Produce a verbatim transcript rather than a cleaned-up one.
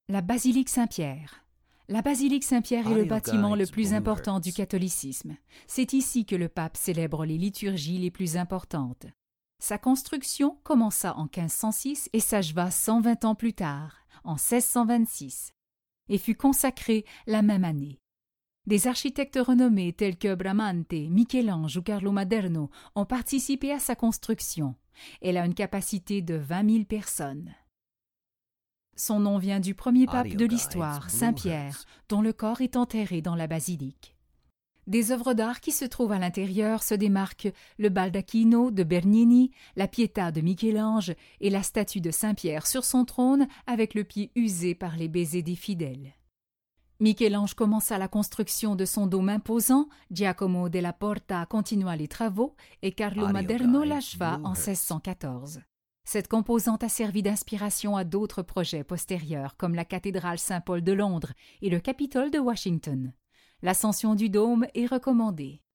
La basilique Saint-Pierre. La basilique Saint-Pierre est le bâtiment le plus important du catholicisme. C'est ici que le pape célèbre les liturgies les plus importantes. Sa construction commença en quinze cent six et s'acheva cent vingt ans plus tard, en seize cent vingt-six, et fut consacrée la même année. Des architectes renommés tels que Bramante, Michel-Ange ou Carlo Maderno ont participé à sa construction. Elle a une capacité de vingt mille personnes. Son nom vient du premier pape de l'histoire, Saint Pierre, dont le corps est enterré dans la basilique. Des œuvres d'art qui se trouvent à l'intérieur se démarquent le baldacchino de Bernini, la Pietà de Michel-Ange et la statue de Saint Pierre sur son trône avec le pied usé par les baisers des fidèles. Michel-Ange commença la construction de son dôme imposant, Giacomo della Porta continua les travaux et Carlo Maderno l'acheva en seize cent quatorze. Cette composante a servi d'inspiration à d'autres projets postérieurs comme la cathédrale Saint-Paul de Londres et le Capitole de Washington. L'ascension du dôme est recommandée.